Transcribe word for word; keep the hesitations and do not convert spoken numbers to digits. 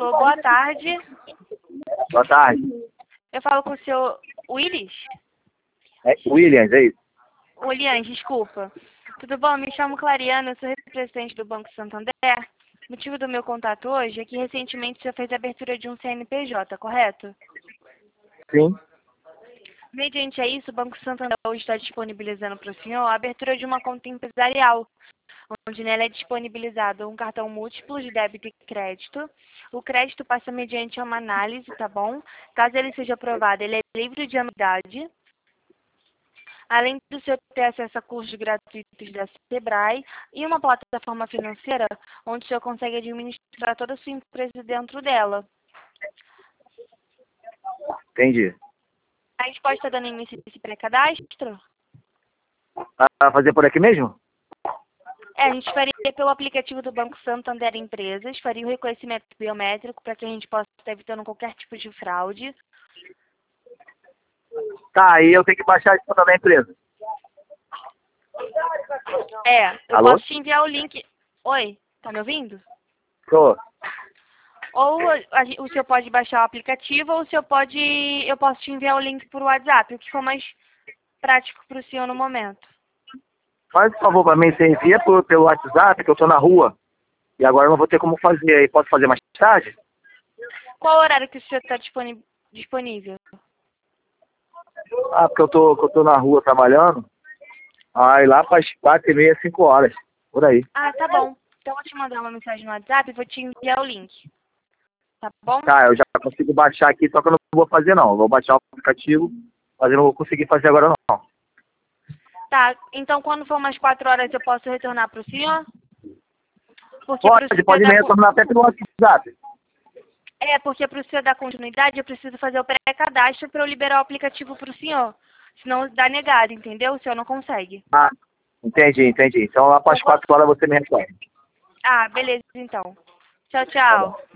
Alô, boa tarde. Boa tarde. Eu falo com o senhor Willis? É, Williams, é isso? William, desculpa. Tudo bom? Me chamo Clariana, eu sou representante do Banco Santander. O motivo do meu contato hoje é que recentemente você fez a abertura de um C N P J, correto? Sim. Mediante a isso, o Banco Santander hoje está disponibilizando para o senhor a abertura de uma conta empresarial, onde nela é disponibilizado um cartão múltiplo de débito e crédito. O crédito passa mediante uma análise, tá bom? Caso ele seja aprovado, ele é livre de anuidade. Além do senhor ter acesso a cursos gratuitos da Sebrae e uma plataforma financeira onde o senhor consegue administrar toda a sua empresa dentro dela. Entendi. A gente pode estar dando início a esse pré-cadastro? Ah, fazer por aqui mesmo? É, a gente faria pelo aplicativo do Banco Santander Empresas, faria o reconhecimento biométrico para que a gente possa estar evitando qualquer tipo de fraude. Tá, aí eu tenho que baixar isso da empresa. É, eu Alô? posso te enviar o link. Oi, tá me ouvindo? Tô. Ou a gen- o senhor pode baixar o aplicativo, ou o senhor pode. Eu posso te enviar o link por WhatsApp, o que for mais prático para o senhor no momento. Faz um favor pra mim, você envia por, pelo WhatsApp, que eu tô na rua. E agora eu não vou ter como fazer aí. Posso fazer mais tarde? Qual horário que o senhor está disponível? Ah, porque eu tô, que eu tô na rua trabalhando. Aí lá faz quatro e meia, cinco horas. Por aí. Ah, tá bom. Então eu vou te mandar uma mensagem no WhatsApp e vou te enviar o link. Tá bom? Tá, eu já consigo baixar aqui, só que eu não vou fazer não. Eu vou baixar o aplicativo, mas eu não vou conseguir fazer agora não. Tá, então quando for umas quatro horas eu posso retornar para o senhor? Porque Pode, para o pode senhor me dar, co- retornar até pelo WhatsApp. é, porque para o senhor dar continuidade eu preciso fazer o pré-cadastro para eu liberar o aplicativo para o senhor. Senão dá negado, entendeu? O senhor não consegue. Ah, entendi, entendi. Então lá para as quatro horas você me retorna. Ah, beleza então. Tchau, Tá bom. tchau.